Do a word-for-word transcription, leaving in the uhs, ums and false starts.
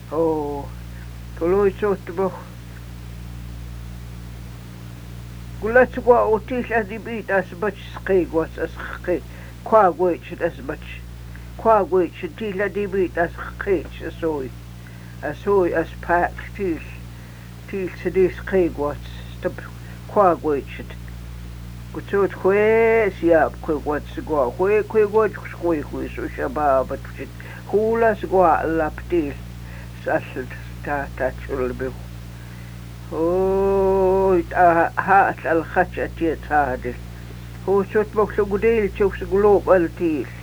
Oh, toloi sot bo. Gulat gwa otis adi bit as bach skeg was as skeg. Qua gwech as bach. Qua gwech til adi bit as skeg as oi. As oi as pack til. Til se di skeg was. Stop qua gwech. Gutsot kwe siap kwe wat gwa. Kwe kwe wat kwe kwe so shababa tushit. Hula sgwa laptil. Sasad ta ta chulbe. Oh, ta ha al khacha tiet hadil. Ho shot bok so gudel chok so glob al til.